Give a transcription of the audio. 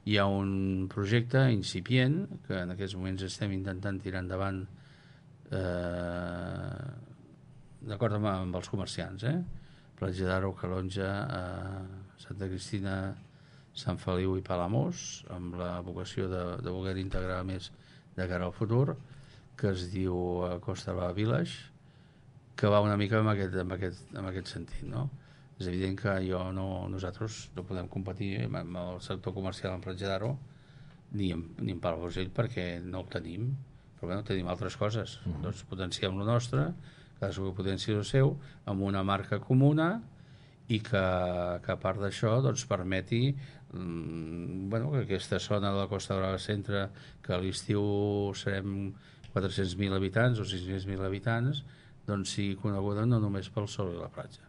Hi ha un projecte incipient que en aquests moments estem intentant tirar endavant d'acord amb els comerciants, Platja d'Aro, Calonja, Santa Cristina, Sant Feliu i Palamós, amb la vocació de voler integrar més de cara al futur, que es diu Costa Brava Village, que va una mica en aquest sentit, no? És evident que nosaltres no podem competir amb el sector comercial en Platja d'Aro ni en Palafrugell perquè no el tenim, però bueno, tenim altres coses. Doncs potenciem lo nostre, cadascú que potencia el seu, amb una marca comuna i que a part d'això doncs, permeti que aquesta zona de la Costa Brava Centre, que a l'estiu serem 400.000 habitants o 600.000 habitants, doncs sigui coneguda no només pel sol i la platja.